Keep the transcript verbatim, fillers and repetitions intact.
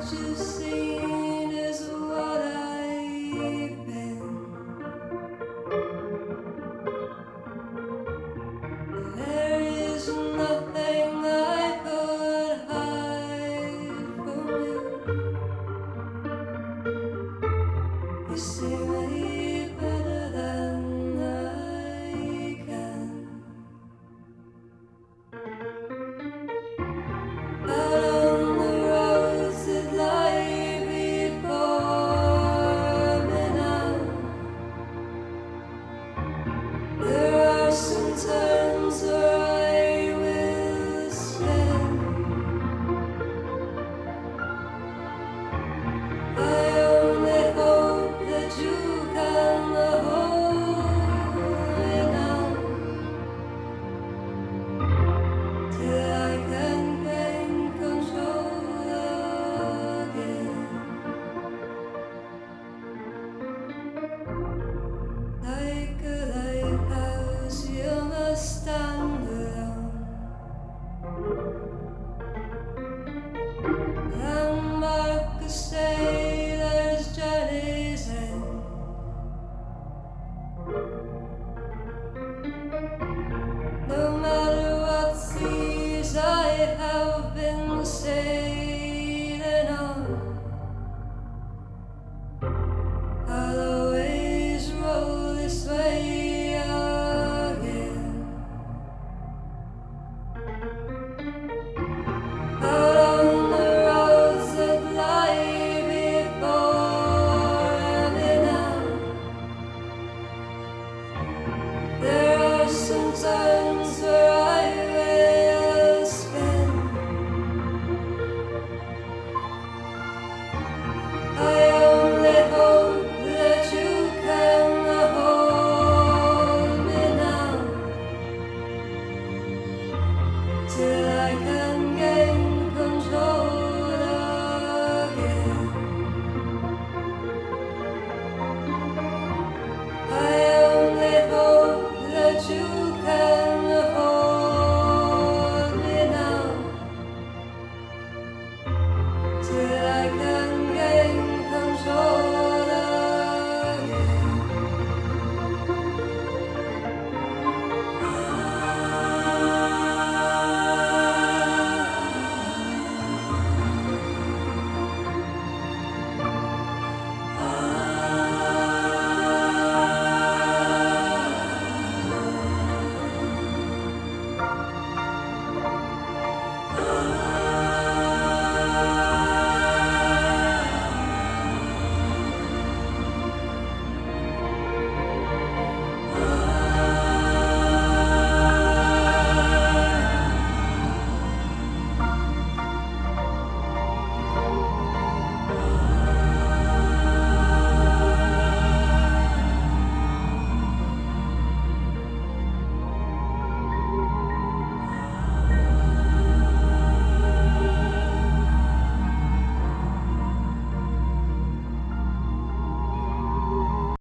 you've seen is what I've been. There is nothing I could hide from you. You see me better than I can. Out on the roads that lie before me now, there are some turns where I will spin. I only hope that you can hold me now, till I can gain control again. Like a lighthouse, you must stand alone. Landmark a sailor's journey's end. No matter what seas I have been sailing on, I'll always roll this way again. Out on the roads that lie before me now, there are some turns where